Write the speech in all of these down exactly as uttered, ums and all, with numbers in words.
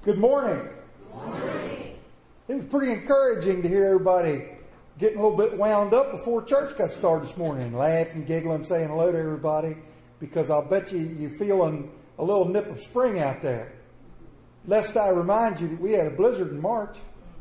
Good morning. Good morning. It was pretty encouraging to hear everybody getting a little bit wound up before church got started this morning, laughing, giggling, saying hello to everybody, because I'll bet you you're feeling a little nip of spring out there. Lest I remind you that we had a blizzard in March.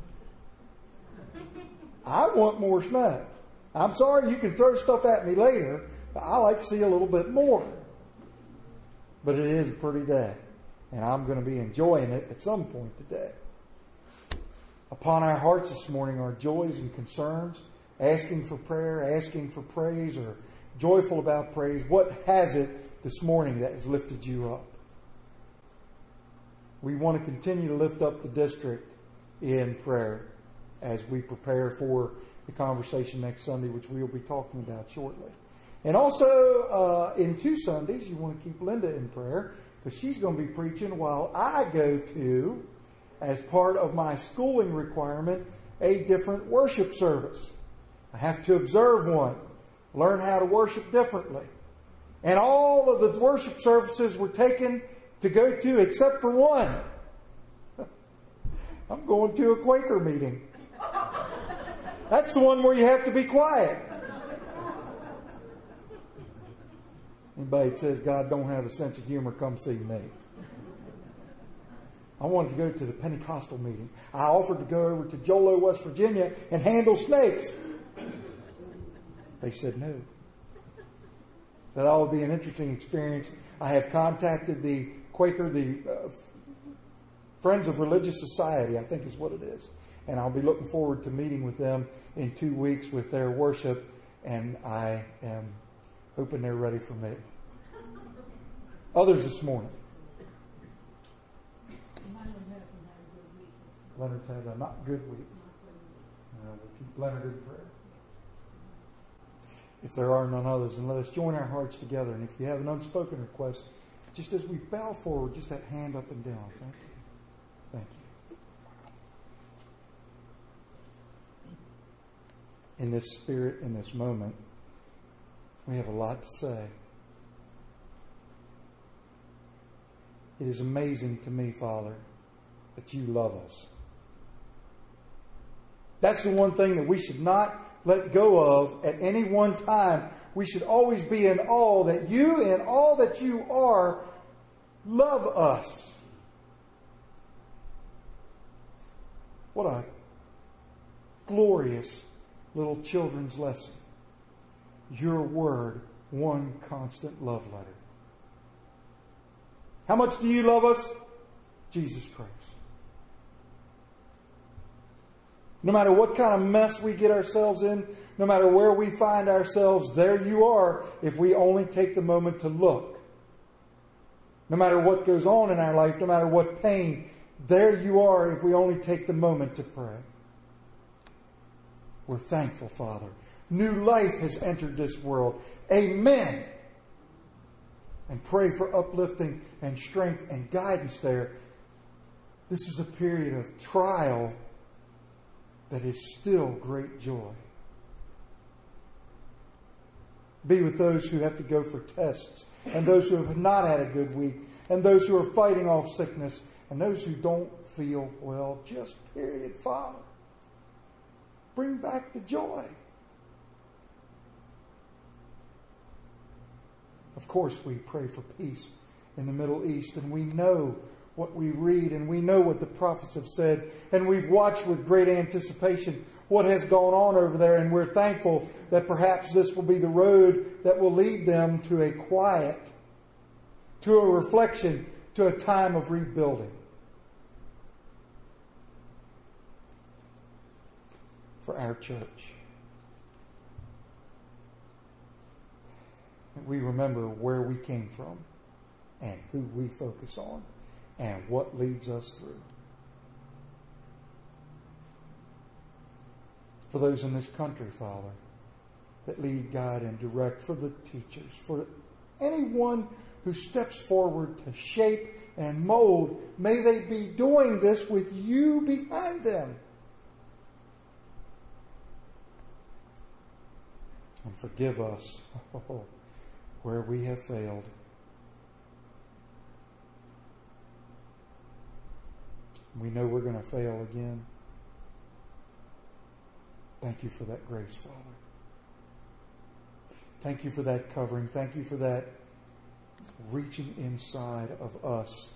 I want more snow. I'm sorry, you can throw stuff at me later, but I like to see a little bit more. But it is a pretty day, and I'm going to be enjoying it at some point today. Upon our hearts this morning are joys and concerns, asking for prayer, asking for praise, or joyful about praise. What has it this morning that has lifted you up? We want to continue to lift up the district in prayer as we prepare for the conversation next Sunday, which we will be talking about shortly. And also, uh, in two Sundays, you want to keep Linda in prayer, because she's going to be preaching while I go to, as part of my schooling requirement, a different worship service. I have to observe one, learn how to worship differently. And all of the worship services were taken to go to except for one. I'm going to a Quaker meeting. That's the one where you have to be quiet. Anybody that says God don't have a sense of humor, come see me. I wanted to go to the Pentecostal meeting. I offered to go over to Jolo, West Virginia and handle snakes. They said no. That ought to be an interesting experience. I have contacted the Quaker, the uh, Friends of Religious Society, I think is what it is. And I'll be looking forward to meeting with them in two weeks with their worship. And I am hoping they're ready for me. Others this morning. Leonard's had a not good week. Uh, we'll keep Leonard in prayer. If there are none others, and let us join our hearts together. And if you have an unspoken request, just as we bow forward, just that hand up and down. Thank you. Thank you. In this spirit, in this moment, we have a lot to say. It is amazing to me, Father, that you love us. That's the one thing that we should not let go of at any one time. We should always be in awe that you and all that you are love us. What a glorious little children's lesson. Your word, one constant love letter. How much do you love us? Jesus Christ. No matter what kind of mess we get ourselves in, no matter where we find ourselves, there you are if we only take the moment to look. No matter what goes on in our life, no matter what pain, there you are if we only take the moment to pray. We're thankful, Father. New life has entered this world. Amen. And pray for uplifting and strength and guidance there. This is a period of trial that is still great joy. Be with those who have to go for tests, and those who have not had a good week, and those who are fighting off sickness, and those who don't feel well. Just period, Father. Bring back the joy. Of course, we pray for peace in the Middle East, and we know what we read, and we know what the prophets have said, and we've watched with great anticipation what has gone on over there, and we're thankful that perhaps this will be the road that will lead them to a quiet, to a reflection, to a time of rebuilding. For our church, we remember where we came from and who we focus on and what leads us through. For those in this country, Father, that lead, guide, and direct, for the teachers, for anyone who steps forward to shape and mold, may they be doing this with you behind them. And forgive us oh, where we have failed. We know we're going to fail again. Thank you for that grace, Father. Thank you for that covering. Thank you for that reaching inside of us.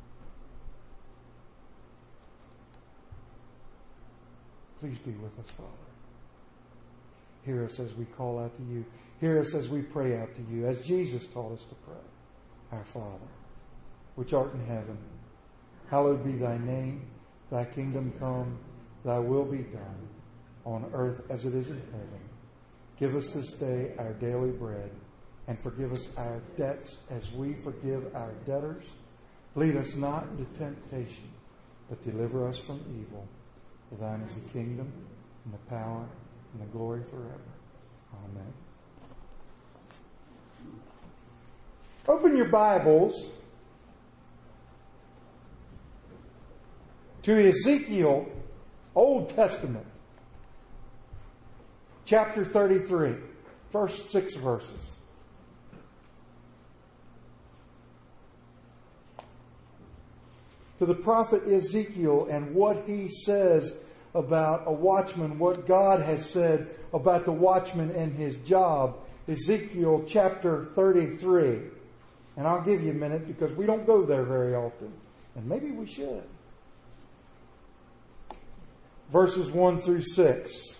Please be with us, Father. Hear us as we call out to you. Hear us as we pray out to you, as Jesus taught us to pray. Our Father, which art in heaven, hallowed be thy name. Thy kingdom come, thy will be done, on earth as it is in heaven. Give us this day our daily bread, and forgive us our debts as we forgive our debtors. Lead us not into temptation, but deliver us from evil. For thine is the kingdom, and the power, and the glory forever. Amen. Open your Bibles to Ezekiel, Old Testament, chapter thirty-three, first six verses. To the prophet Ezekiel and what he says about a watchman, what God has said about the watchman and his job. Ezekiel chapter thirty-three. And I'll give you a minute because we don't go there very often. And maybe we should. Verses one through six.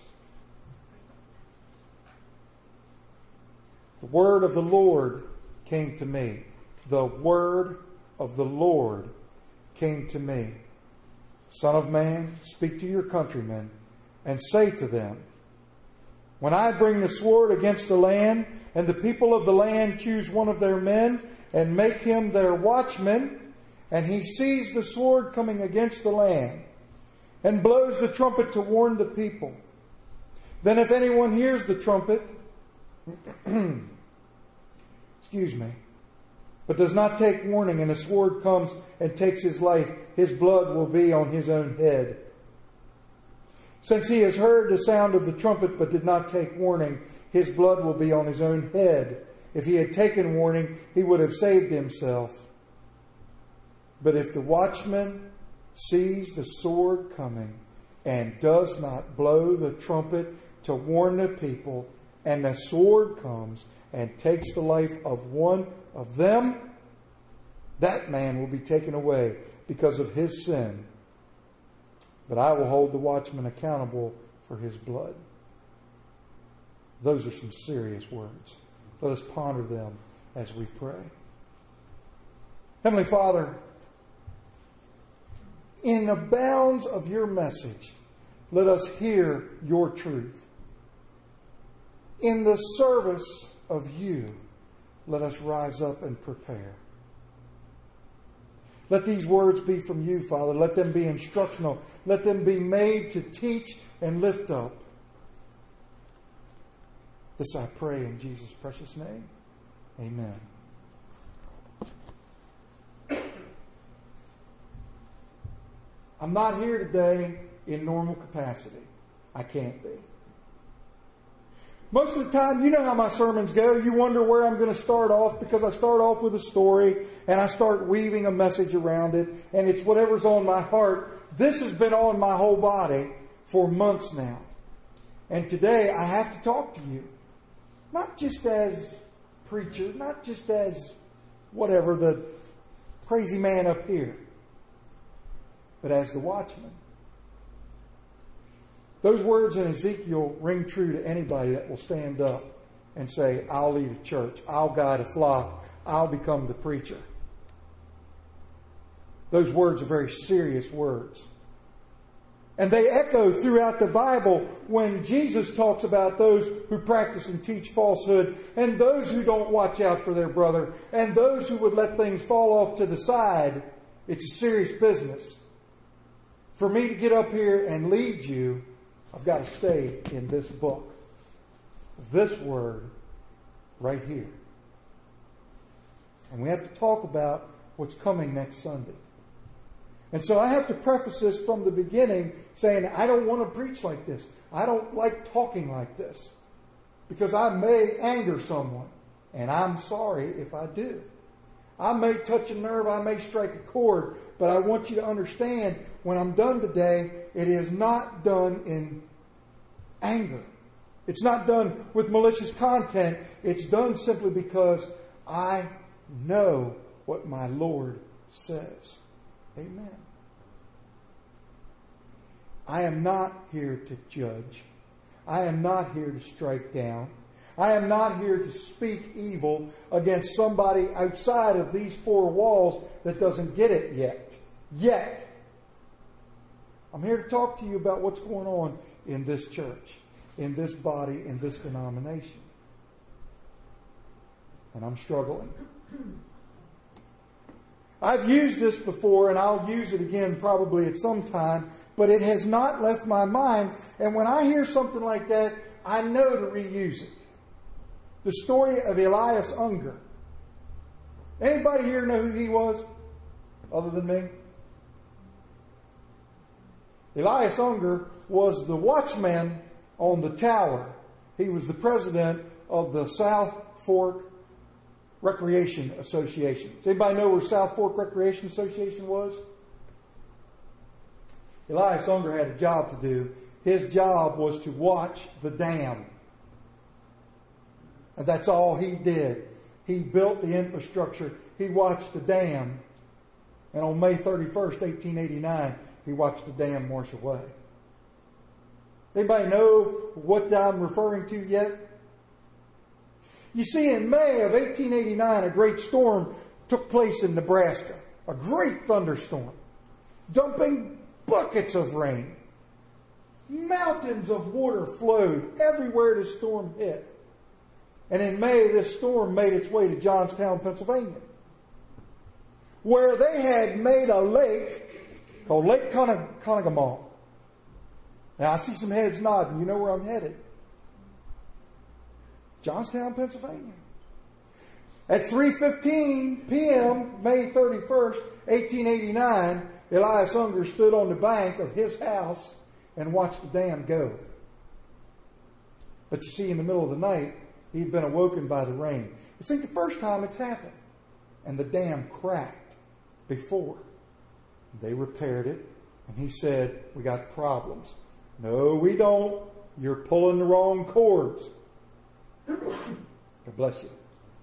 The word of the Lord came to me. The word of the Lord came to me. Son of man, speak to your countrymen and say to them, when I bring the sword against the land, and the people of the land choose one of their men and make him their watchman, and he sees the sword coming against the land, and blows the trumpet to warn the people, then if anyone hears the trumpet, excuse me, but does not take warning, and a sword comes and takes his life, his blood will be on his own head. Since he has heard the sound of the trumpet but did not take warning, his blood will be on his own head. If he had taken warning, he would have saved himself. But if the watchman sees the sword coming and does not blow the trumpet to warn the people, and the sword comes and takes the life of one of them, that man will be taken away because of his sin. But I will hold the watchman accountable for his blood. Those are some serious words. Let us ponder them as we pray. Heavenly Father, in the bounds of your message, let us hear your truth. In the service of you, let us rise up and prepare. Let these words be from you, Father. Let them be instructional. Let them be made to teach and lift up. This I pray in Jesus' precious name. Amen. I'm not here today in normal capacity. I can't be. Most of the time, you know how my sermons go. You wonder where I'm going to start off because I start off with a story and I start weaving a message around it, and it's whatever's on my heart. This has been on my whole body for months now. And today I have to talk to you. Not just as preacher, not just as whatever, the crazy man up here, but as the watchman. Those words in Ezekiel ring true to anybody that will stand up and say, I'll lead a church, I'll guide a flock, I'll become the preacher. Those words are very serious words. And they echo throughout the Bible when Jesus talks about those who practice and teach falsehood, and those who don't watch out for their brother, and those who would let things fall off to the side. It's a serious business. For me to get up here and lead you, I've got to stay in this book. This word right here. And we have to talk about what's coming next Sunday. And so I have to preface this from the beginning saying I don't want to preach like this. I don't like talking like this. Because I may anger someone. And I'm sorry if I do. I may touch a nerve. I may strike a chord. But I want you to understand, when I'm done today, it is not done in anger. It's not done with malicious content. It's done simply because I know what my Lord says. Amen. I am not here to judge. I am not here to strike down. I am not here to speak evil against somebody outside of these four walls that doesn't get it yet. Yet. I'm here to talk to you about what's going on in this church, in this body, in this denomination. And I'm struggling. I've used this before, and I'll use it again probably at some time, but it has not left my mind. And when I hear something like that, I know to reuse it. The story of Elias Unger. Anybody here know who he was other than me? Elias Unger was the watchman on the tower. He was the president of the South Fork Recreation Association. Does anybody know where South Fork Recreation Association was? Elias Unger had a job to do. His job was to watch the dam. And that's all he did. He built the infrastructure. He watched the dam. And on May thirty-first, eighteen eighty-nine, he watched the dam wash away. Anybody know what I'm referring to yet? You see, in May of eighteen eighty-nine, a great storm took place in Nebraska. A great thunderstorm. Dumping buckets of rain. Mountains of water flowed everywhere the storm hit. And in May, this storm made its way to Johnstown, Pennsylvania, where they had made a lake called Lake Conemaugh. Now, I see some heads nodding. You know where I'm headed. Johnstown, Pennsylvania. At three fifteen p.m., May thirty-first, eighteen eighty-nine, Elias Unger stood on the bank of his house and watched the dam go. But you see, in the middle of the night, he'd been awoken by the rain. It's like the first time it's happened. And the dam cracked before. They repaired it. And he said, we got problems. No, we don't. You're pulling the wrong cords. God bless you.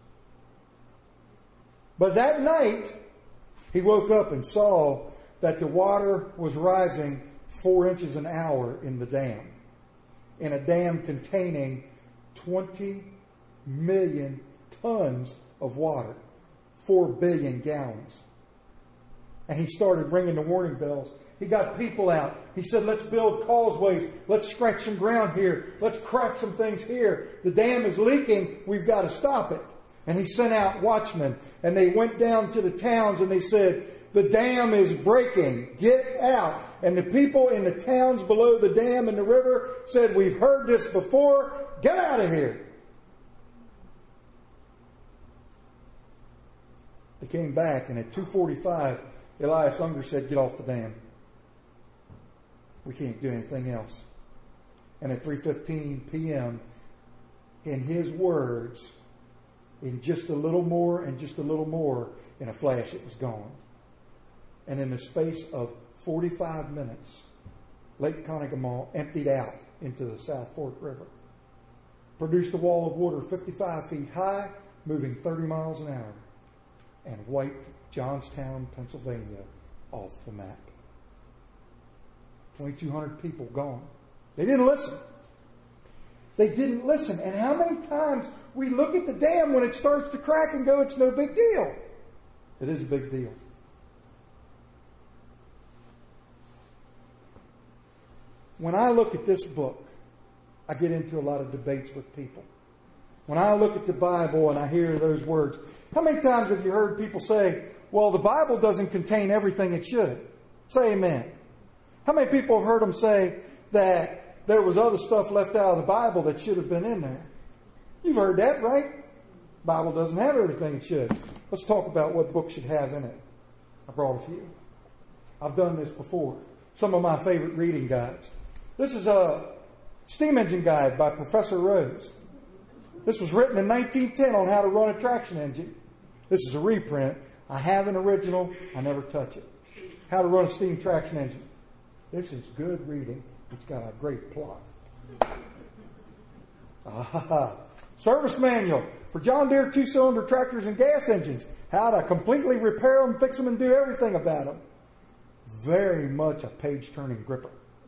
But that night, he woke up and saw that the water was rising four inches an hour in the dam. In a dam containing twenty million tons of water. Four billion gallons. And he started ringing the warning bells. He got people out. He said, let's build causeways. Let's scratch some ground here. Let's crack some things here. The dam is leaking. We've got to stop it. And he sent out watchmen. And they went down to the towns and they said, the dam is breaking. Get out. And the people in the towns below the dam and the river said, we've heard this before. Get out of here. They came back, and at two forty-five, Elias Unger said, get off the dam. We can't do anything else. And at three fifteen p.m., in his words, in just a little more and just a little more, in a flash, it was gone. And in the space of forty-five minutes, Lake Conemaugh emptied out into the South Fork River. Produced a wall of water fifty-five feet high, moving thirty miles an hour, and wiped Johnstown, Pennsylvania off the map. twenty-two hundred people gone. They didn't listen. They didn't listen. And how many times we look at the dam when it starts to crack and go, it's no big deal. It is a big deal. When I look at this book, I get into a lot of debates with people. When I look at the Bible and I hear those words, how many times have you heard people say, well, the Bible doesn't contain everything it should? Say amen. How many people have heard them say that there was other stuff left out of the Bible that should have been in there? You've heard that, right? The Bible doesn't have everything it should. Let's talk about what books should have in it. I brought a few. I've done this before. Some of my favorite reading guides. This is a steam engine guide by Professor Rose. This was written in nineteen ten on how to run a traction engine. This is a reprint. I have an original. I never touch it. How to Run a Steam Traction Engine. This is good reading. It's got a great plot. Ah, Service Manual for John Deere two-cylinder tractors and gas engines. How to completely repair them, fix them, and do everything about them. Very much a page-turning gripper.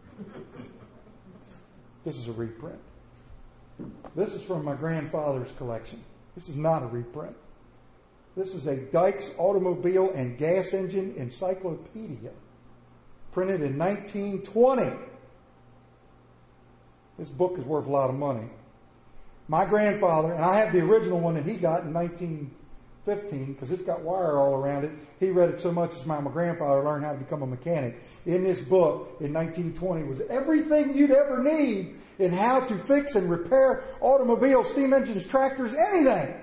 This is a reprint. This is from my grandfather's collection. This is not a reprint. This is a Dykes Automobile and Gas Engine Encyclopedia, printed in nineteen twenty. This book is worth a lot of money. My grandfather, and I have the original one that he got in nineteen fifteen, because it's got wire all around it. He read it so much as my, my grandfather learned how to become a mechanic. In this book, in nineteen twenty, was everything you'd ever need in how to fix and repair automobiles, steam engines, tractors, anything.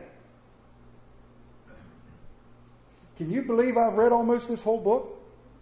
Can you believe I've read almost this whole book?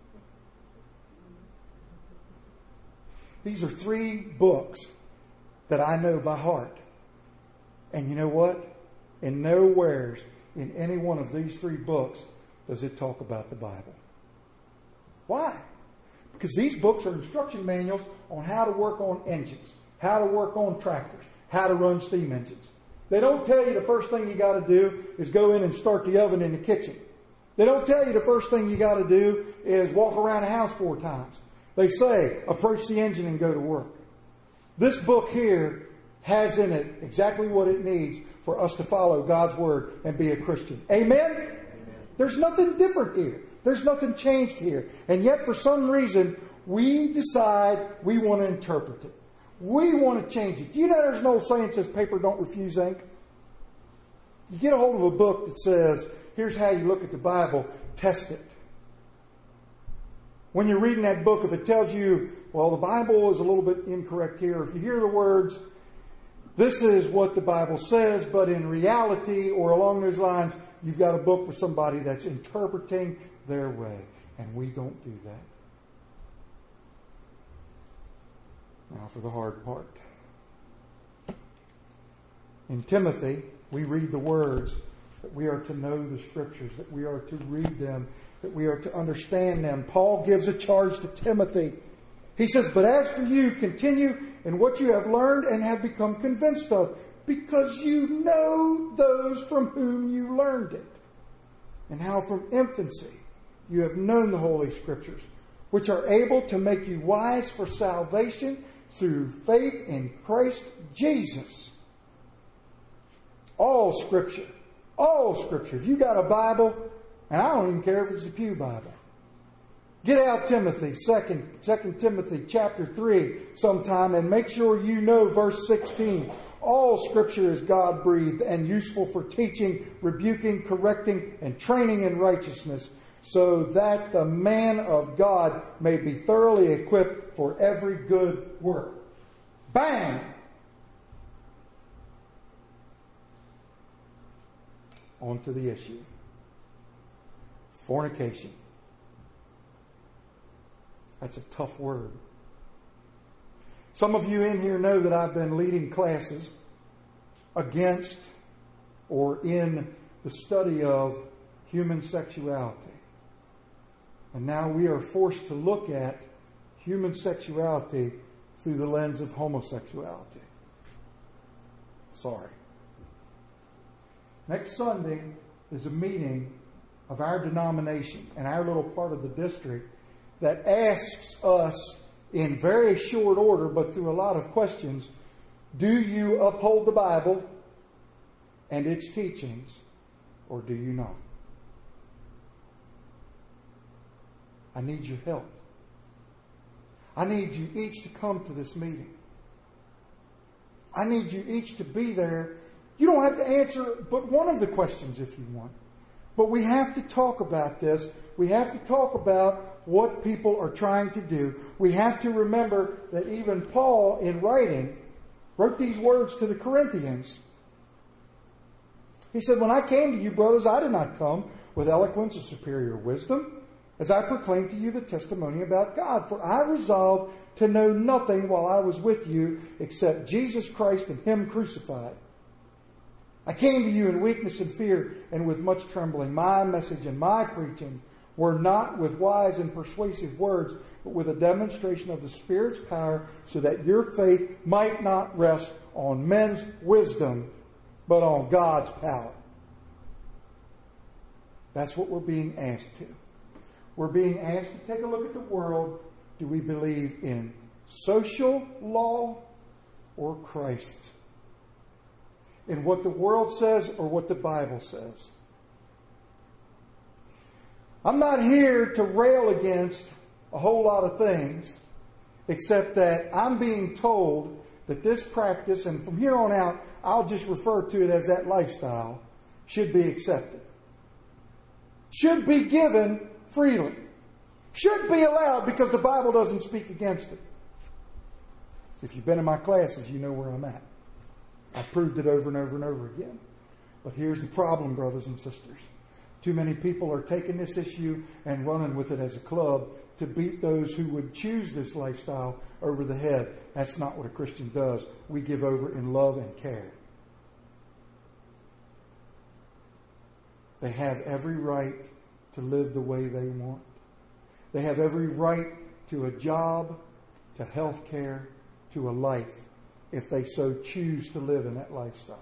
These are three books that I know by heart. And you know what? In nowheres in any one of these three books does it talk about the Bible. Why? Because these books are instruction manuals on how to work on engines, how to work on tractors, how to run steam engines. They don't tell you the first thing you got to do is go in and start the oven in the kitchen. They don't tell you the first thing you got to do is walk around the house four times. They say, approach the engine and go to work. This book here has in it exactly what it needs for us to follow God's Word and be a Christian. Amen? Amen? There's nothing different here. There's nothing changed here. And yet, for some reason, we decide we want to interpret it. We want to change it. Do you know there's an old saying that says paper don't refuse ink? You get a hold of a book that says, here's how you look at the Bible, test it. When you're reading that book, if it tells you, well, the Bible is a little bit incorrect here, if you hear the words, this is what the Bible says, but in reality or along those lines, you've got a book for somebody that's interpreting their way. And we don't do that. Now for the hard part. In Timothy, we read the words that we are to know the Scriptures, that we are to read them, that we are to understand them. Paul gives a charge to Timothy. He says, but as for you, continue in what you have learned and have become convinced of, because you know those from whom you learned it, and how from infancy you have known the Holy Scriptures, which are able to make you wise for salvation through faith in Christ Jesus. All Scripture, all Scripture. If you got a Bible, and I don't even care if it's a pew Bible, get out Timothy, second, second Timothy chapter three sometime, and make sure you know verse sixteen. All Scripture is God-breathed and useful for teaching, rebuking, correcting, and training in righteousness, so that the man of God may be thoroughly equipped for every good work. Bang! On to the issue. Fornication. That's a tough word. Some of you in here know that I've been leading classes against or in the study of human sexuality. And now we are forced to look at human sexuality through the lens of homosexuality. Sorry. Next Sunday is a meeting of our denomination and our little part of the district that asks us in very short order, but through a lot of questions, do you uphold the Bible and its teachings, or do you not? I need your help. I need you each to come to this meeting. I need you each to be there. You don't have to answer but one of the questions if you want. But we have to talk about this. We have to talk about what people are trying to do. We have to remember that even Paul, in writing, wrote these words to the Corinthians. He said, when I came to you, brothers, I did not come with eloquence or superior wisdom, as I proclaimed to you the testimony about God. For I resolved to know nothing while I was with you except Jesus Christ and Him crucified. I came to you in weakness and fear and with much trembling. My message and my preaching were not with wise and persuasive words, but with a demonstration of the Spirit's power, so that your faith might not rest on men's wisdom, but on God's power. That's what we're being asked to. We're being asked to take a look at the world. Do we believe in social law or Christ? In what the world says or what the Bible says? I'm not here to rail against a whole lot of things, except that I'm being told that this practice, and from here on out, I'll just refer to it as that lifestyle, should be accepted. Should be given freely. Should be allowed because the Bible doesn't speak against it. If you've been in my classes, you know where I'm at. I've proved it over and over and over again. But here's the problem, brothers and sisters. Too many people are taking this issue and running with it as a club to beat those who would choose this lifestyle over the head. That's not what a Christian does. We give over in love and care. They have every right to live the way they want. They have every right to a job, to health care, to a life, if they so choose to live in that lifestyle.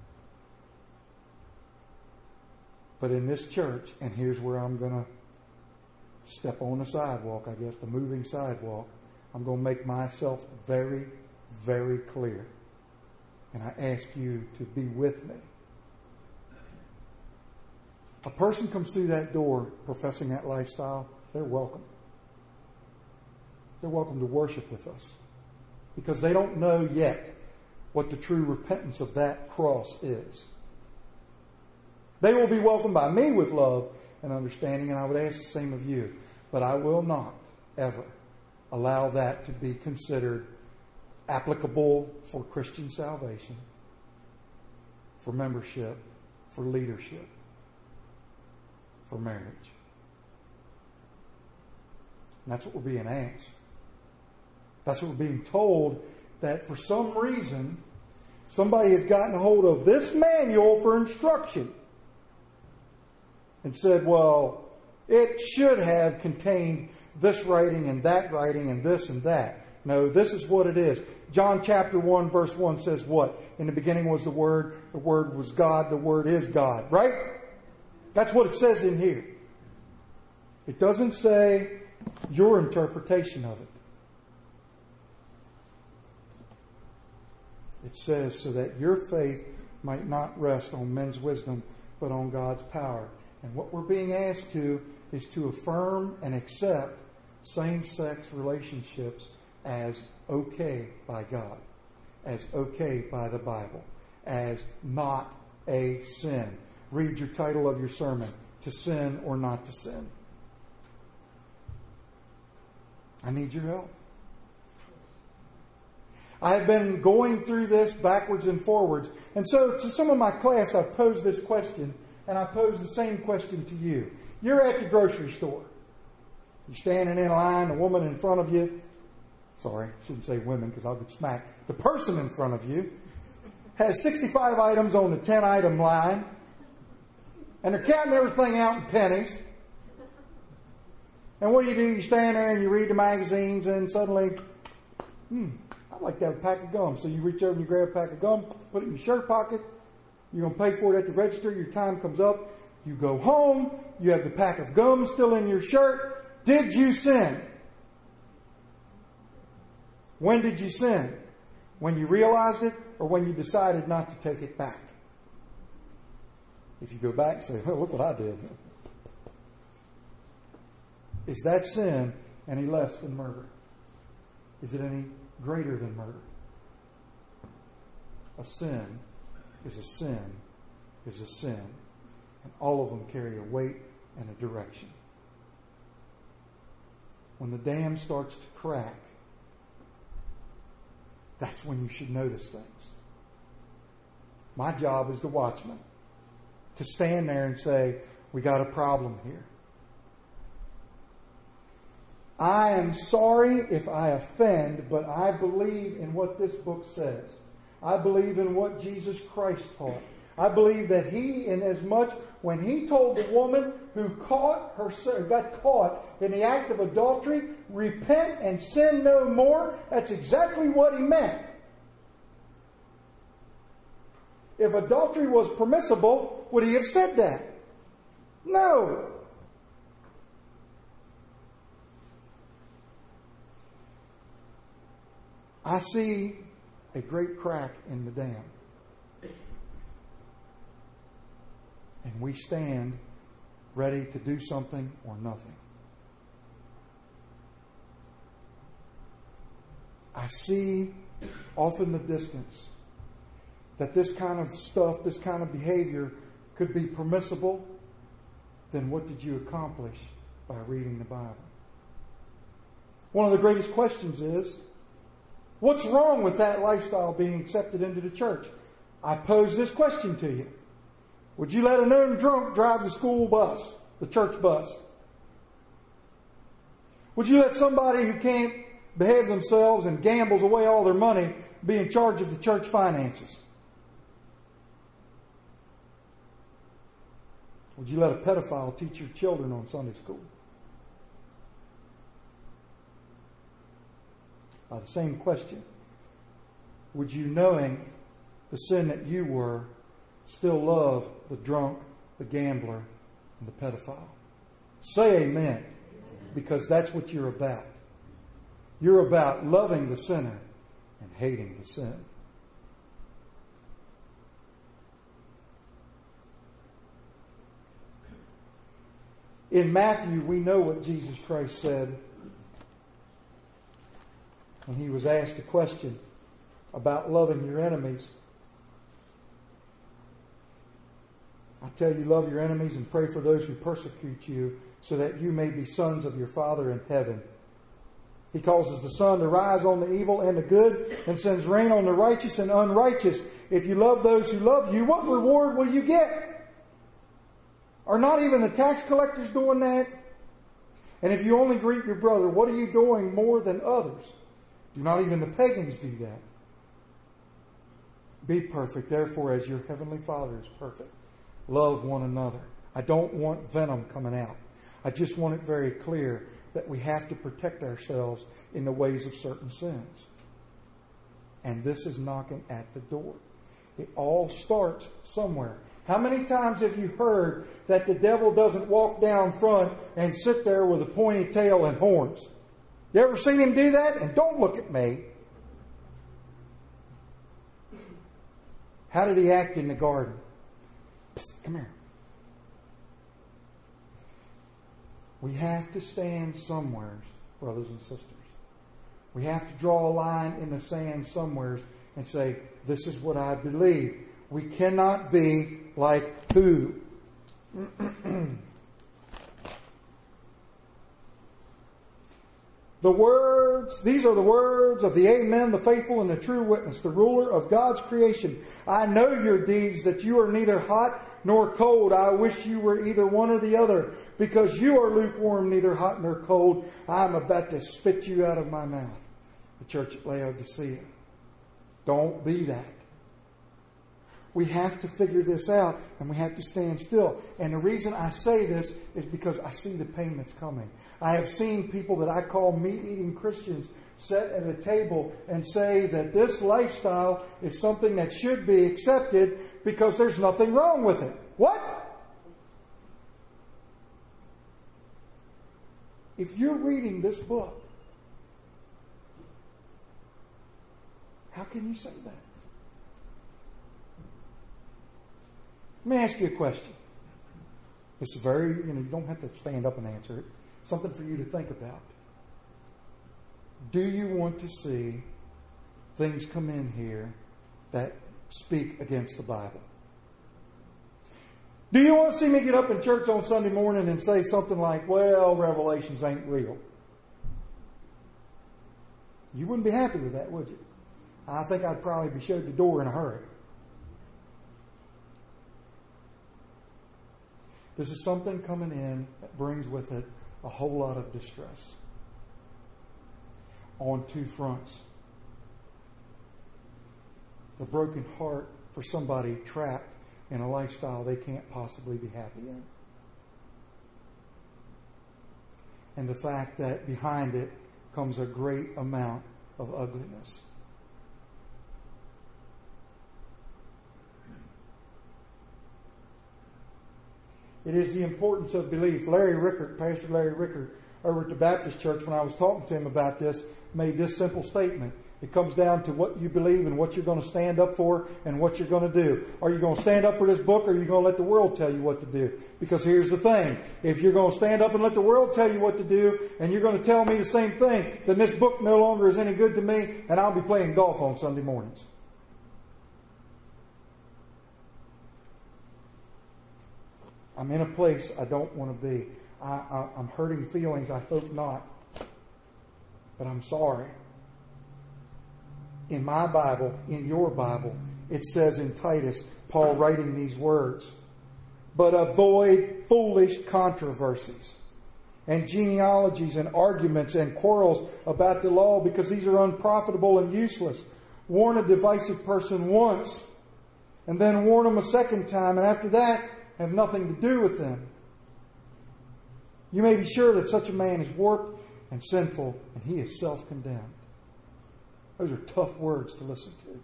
But in this church, and here's where I'm going to step on the sidewalk, I guess, the moving sidewalk, I'm going to make myself very, very clear. And I ask you to be with me. A person comes through that door professing that lifestyle, they're welcome. They're welcome to worship with us. Because they don't know yet what the true repentance of that cross is. They will be welcomed by me with love and understanding, and I would ask the same of you. But I will not, ever, allow that to be considered applicable for Christian salvation, for membership, for leadership, for marriage. And that's what we're being asked. That's what we're being told, that for some reason, somebody has gotten a hold of this manual for instruction and said, well, it should have contained this writing and that writing and this and that. No, this is what it is. John chapter one verse one says what? In the beginning was the Word, the Word was God, the Word is God, right? That's what it says in here. It doesn't say your interpretation of it. It says, so that your faith might not rest on men's wisdom, but on God's power. And what we're being asked to is to affirm and accept same-sex relationships as okay by God, as okay by the Bible, as not a sin. Read your title of your sermon, To Sin or Not to Sin. I need your help. I've been going through this backwards and forwards. And so to some of my class, I've posed this question, and I pose the same question to you. You're at the grocery store. You're standing in line, the woman in front of you, sorry, I shouldn't say women because I'll get smacked. The person in front of you has sixty-five items on the ten-item line, and they're counting everything out in pennies. And what do you do? You stand there and you read the magazines, and suddenly, hmm, I'd like to have a pack of gum. So you reach over and you grab a pack of gum, put it in your shirt pocket. You're going to pay for it at the register. Your time comes up. You go home. You have the pack of gum still in your shirt. Did you sin? When did you sin? When you realized it or when you decided not to take it back? If you go back and say, oh, look what I did. Is that sin any less than murder? Is it any greater than murder? A sin is a sin is a sin. And all of them carry a weight and a direction. When the dam starts to crack, that's when you should notice things. My job as the watchman, to stand there and say, we got a problem here. I am sorry if I offend, but I believe in what this book says. I believe in what Jesus Christ taught. I believe that He, in as much when he told the woman who caught her, got caught in the act of adultery, repent and sin no more, that's exactly what he meant. If adultery was permissible, would he have said that? No. I see a great crack in the dam. And we stand ready to do something or nothing. I see off in the distance that this kind of stuff, this kind of behavior could be permissible. Then what did you accomplish by reading the Bible? One of the greatest questions is, what's wrong with that lifestyle being accepted into the church? I pose this question to you. Would you let a known drunk drive the school bus, the church bus? Would you let somebody who can't behave themselves and gambles away all their money be in charge of the church finances? Would you let a pedophile teach your children on Sunday school? By the same question, would you, knowing the sin that you were, still love the drunk, the gambler, and the pedophile? Say amen, because that's what you're about. You're about loving the sinner and hating the sin. In Matthew, we know what Jesus Christ said when he was asked a question about loving your enemies. I tell you, love your enemies and pray for those who persecute you, so that you may be sons of your Father in heaven. He causes the sun to rise on the evil and the good, and sends rain on the righteous and unrighteous. If you love those who love you, what reward will you get? Are not even the tax collectors doing that? And if you only greet your brother, what are you doing more than others? Do not even the pagans do that? Be perfect, therefore, as your heavenly Father is perfect. Love one another. I don't want venom coming out. I just want it very clear that we have to protect ourselves in the ways of certain sins. And this is knocking at the door. It all starts somewhere. How many times have you heard that the devil doesn't walk down front and sit there with a pointy tail and horns? You ever seen him do that? And don't look at me. How did he act in the garden? Psst, come here. We have to stand somewhere, brothers and sisters. We have to draw a line in the sand somewhere and say, this is what I believe. We cannot be like who? The words, these are the words of the Amen, the faithful and the true witness, the ruler of God's creation. I know your deeds, that you are neither hot nor cold. I wish you were either one or the other. Because you are lukewarm, neither hot nor cold, I am about to spit you out of my mouth. The church at Laodicea. Don't be that. We have to figure this out, and we have to stand still. And the reason I say this is because I see the pain that's coming. I have seen people that I call meat-eating Christians sit at a table and say that this lifestyle is something that should be accepted because there's nothing wrong with it. What? If you're reading this book, how can you say that? Let me ask you a question. This is very, you know, you don't have to stand up and answer it. Something for you to think about. Do you want to see things come in here that speak against the Bible? Do you want to see me get up in church on Sunday morning and say something like, well, Revelations ain't real? You wouldn't be happy with that, would you? I think I'd probably be showed the door in a hurry. This is something coming in that brings with it a whole lot of distress on two fronts. The broken heart for somebody trapped in a lifestyle they can't possibly be happy in. And the fact that behind it comes a great amount of ugliness. It is the importance of belief. Larry Rickert, Pastor Larry Rickert, over at the Baptist Church, when I was talking to him about this, made this simple statement. It comes down to what you believe and what you're going to stand up for and what you're going to do. Are you going to stand up for this book, or are you going to let the world tell you what to do? Because here's the thing. If you're going to stand up and let the world tell you what to do, and you're going to tell me the same thing, then this book no longer is any good to me, and I'll be playing golf on Sunday mornings. I'm in a place I don't want to be. I, I, I'm hurting feelings. I hope not. But I'm sorry. In my Bible, in your Bible, it says in Titus, Paul writing these words, "But avoid foolish controversies and genealogies and arguments and quarrels about the law, because these are unprofitable and useless. Warn a divisive person once, and then warn him a second time, and after that, have nothing to do with them. You may be sure that such a man is warped and sinful, and he is self-condemned." Those are tough words to listen to.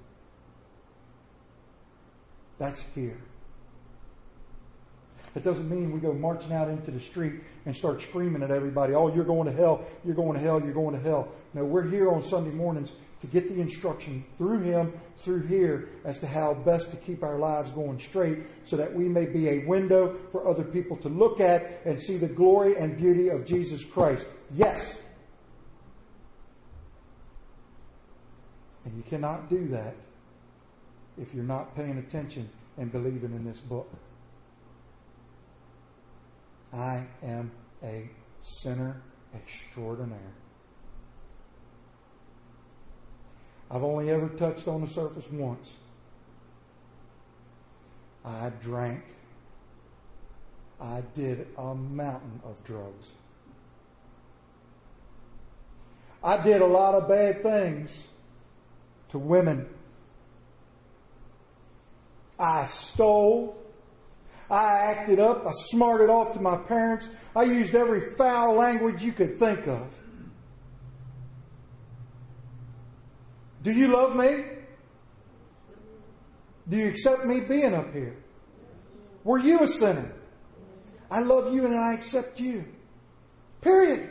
That's here. It doesn't mean we go marching out into the street and start screaming at everybody, "Oh, you're going to hell, you're going to hell, you're going to hell." No, we're here on Sunday mornings to get the instruction through Him, through here, as to how best to keep our lives going straight, so that we may be a window for other people to look at and see the glory and beauty of Jesus Christ. Yes. And you cannot do that if you're not paying attention and believing in this book. I am a sinner extraordinaire. I've only ever touched on the surface once. I drank. I did a mountain of drugs. I did a lot of bad things to women. I stole. I acted up. I smarted off to my parents. I used every foul language you could think of. Do you love me? Do you accept me being up here? Were you a sinner? I love you and I accept you. Period.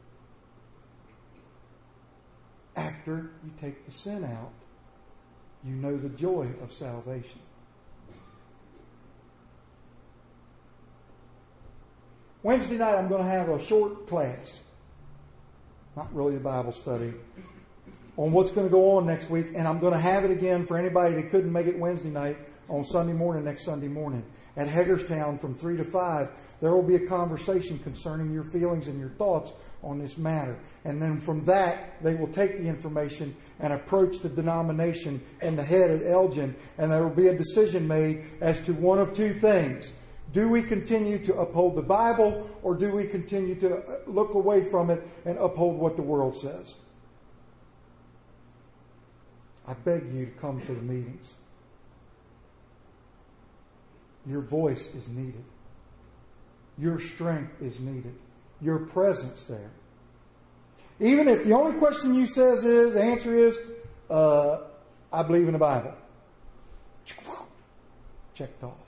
After you take the sin out, you know the joy of salvation. Wednesday night I'm going to have a short class. Not really a Bible study. On what's going to go on next week. And I'm going to have it again for anybody that couldn't make it Wednesday night on Sunday morning, next Sunday morning. At Hagerstown from three to five, there will be a conversation concerning your feelings and your thoughts on this matter. And then from that, they will take the information and approach the denomination and the head at Elgin, and there will be a decision made as to one of two things. Do we continue to uphold the Bible, or do we continue to look away from it and uphold what the world says? I beg you to come to the meetings. Your voice is needed. Your strength is needed. Your presence there. Even if the only question you says is, the answer is, uh, I believe in the Bible. Checked off.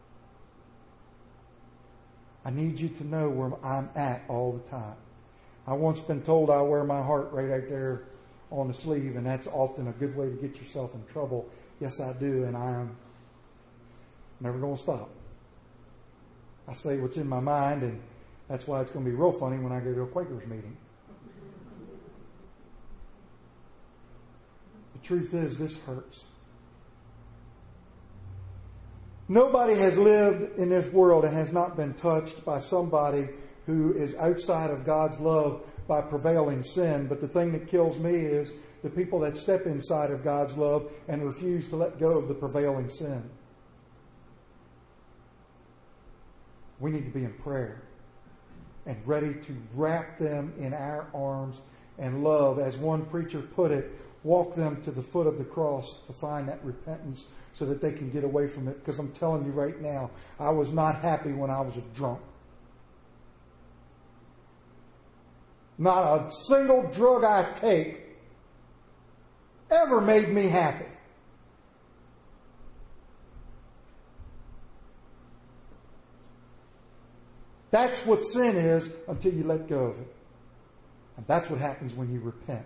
I need you to know where I'm at all the time. I once been told I wear my heart right out there on the sleeve, and that's often a good way to get yourself in trouble. Yes, I do, and I am never going to stop. I say what's in my mind, and that's why it's going to be real funny when I go to a Quakers meeting. The truth is, this hurts. Nobody has lived in this world and has not been touched by somebody who is outside of God's love by prevailing sin. But the thing that kills me is the people that step inside of God's love and refuse to let go of the prevailing sin. We need to be in prayer and ready to wrap them in our arms and love. As one preacher put it, walk them to the foot of the cross to find that repentance so that they can get away from it. Because I'm telling you right now, I was not happy when I was a drunk. Not a single drug I take ever made me happy. That's what sin is until you let go of it. And that's what happens when you repent.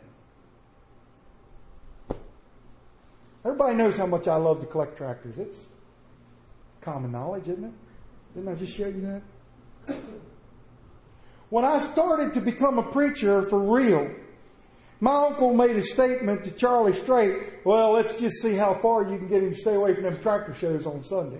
Everybody knows how much I love to collect tractors. It's common knowledge, isn't it? Didn't I just show you that? When I started to become a preacher for real, my uncle made a statement to Charlie Strait, well, let's just see how far you can get him to stay away from them tractor shows on Sunday.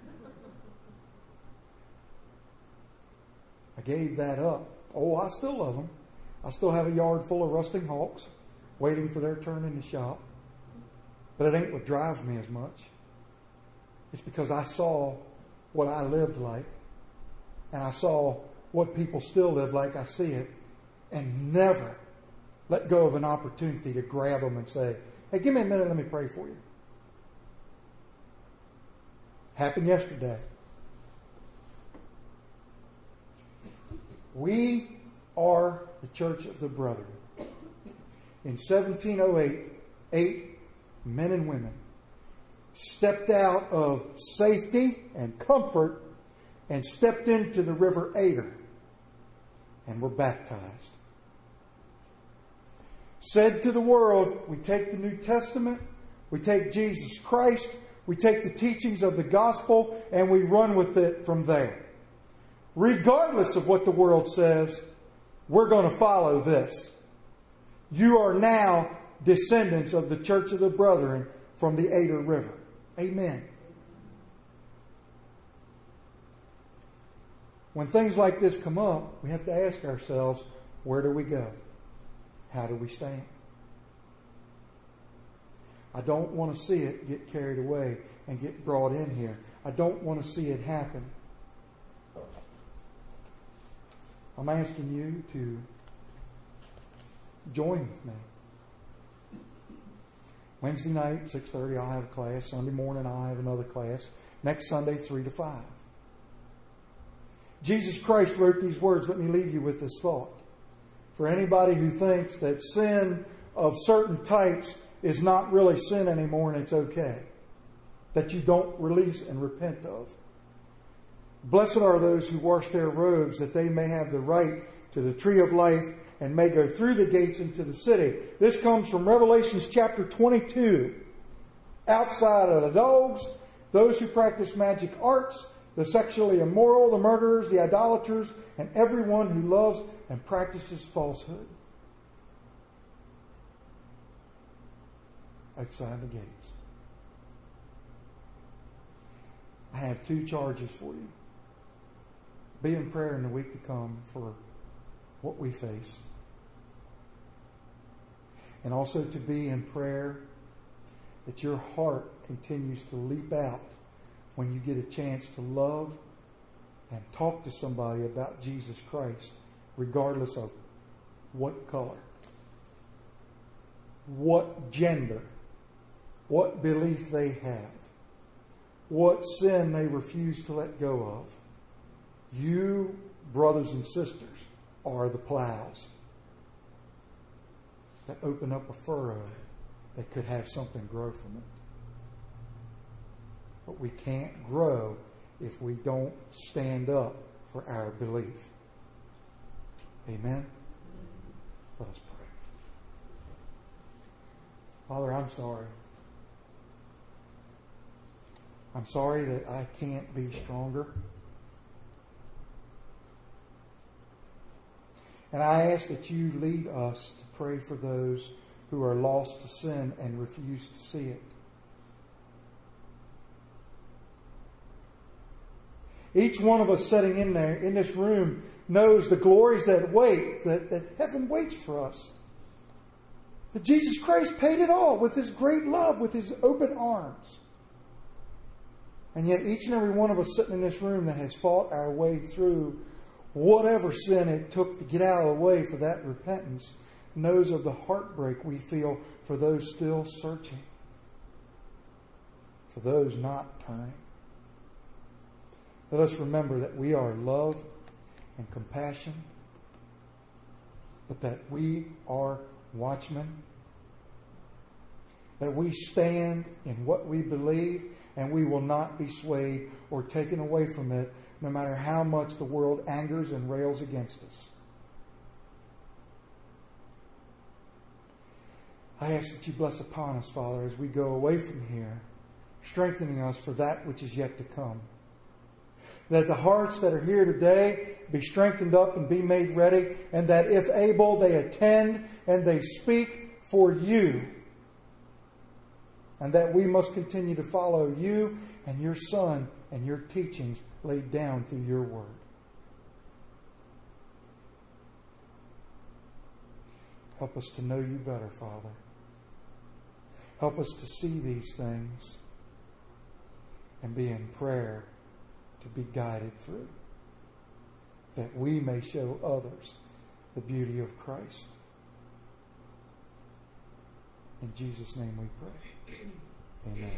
I gave that up. Oh, I still love them. I still have a yard full of rusting hawks waiting for their turn in the shop. But it ain't what drives me as much. It's because I saw what I lived like. And I saw what people still live like. I see it. And never let go of an opportunity to grab them and say, hey, give me a minute, let me pray for you. Happened yesterday. We are the Church of the Brethren. In seventeen oh eight, eight men and women stepped out of safety and comfort and stepped into the River Ader and were baptized. Said to the world, we take the New Testament, we take Jesus Christ, we take the teachings of the gospel, and we run with it from there. Regardless of what the world says, we're going to follow this. You are now descendants of the Church of the Brethren from the Ader River. Amen. When things like this come up, we have to ask ourselves, where do we go? How do we stand? I don't want to see it get carried away and get brought in here. I don't want to see it happen. I'm asking you to join with me. Wednesday night, six thirty, I'll have a class. Sunday morning, I'll have another class. Next Sunday, three to five. Jesus Christ wrote these words. Let me leave you with this thought. For anybody who thinks that sin of certain types is not really sin anymore and it's okay, that you don't release and repent of. Blessed are those who wash their robes, that they may have the right to the tree of life and may go through the gates into the city. This comes from Revelations chapter twenty-two. Outside of the dogs, those who practice magic arts, the sexually immoral, the murderers, the idolaters, and everyone who loves and practices falsehood. Outside the gates. I have two charges for you. Be in prayer in the week to come for what we face. And also to be in prayer that your heart continues to leap out when you get a chance to love and talk to somebody about Jesus Christ, regardless of what color, what gender, what belief they have, what sin they refuse to let go of. You, brothers and sisters, are the plows that open up a furrow that could have something grow from it. But we can't grow if we don't stand up for our belief. Amen? Let us pray. Father, I'm sorry. I'm sorry that I can't be stronger. And I ask that you lead us to pray for those who are lost to sin and refuse to see it. Each one of us sitting in there, in this room, knows the glories that wait, that, that heaven waits for us. That Jesus Christ paid it all with His great love, with His open arms. And yet each and every one of us sitting in this room that has fought our way through whatever sin it took to get out of the way for that repentance knows of the heartbreak we feel for those still searching, for those not turning. Let us remember that we are love and compassion, but that we are watchmen, that we stand in what we believe, and we will not be swayed or taken away from it, no matter how much the world angers and rails against us. I ask that you bless upon us, Father, as we go away from here, strengthening us for that which is yet to come. That the hearts that are here today be strengthened up and be made ready, and that if able, they attend and they speak for you. And that we must continue to follow you and your Son and your teachings laid down through your word. Help us to know you better, Father. Help us to see these things and be in prayer to be guided through, that we may show others the beauty of Christ. In Jesus' name we pray. Amen.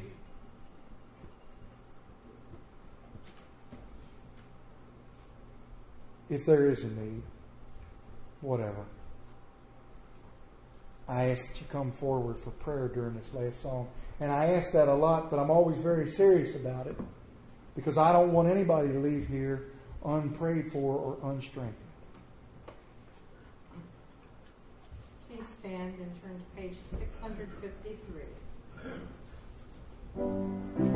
If there is a need, whatever, I ask that you come forward for prayer during this last song. And I ask that a lot, but I'm always very serious about it, because I don't want anybody to leave here unprayed for or unstrengthened. Please stand and turn to page six hundred fifty-three.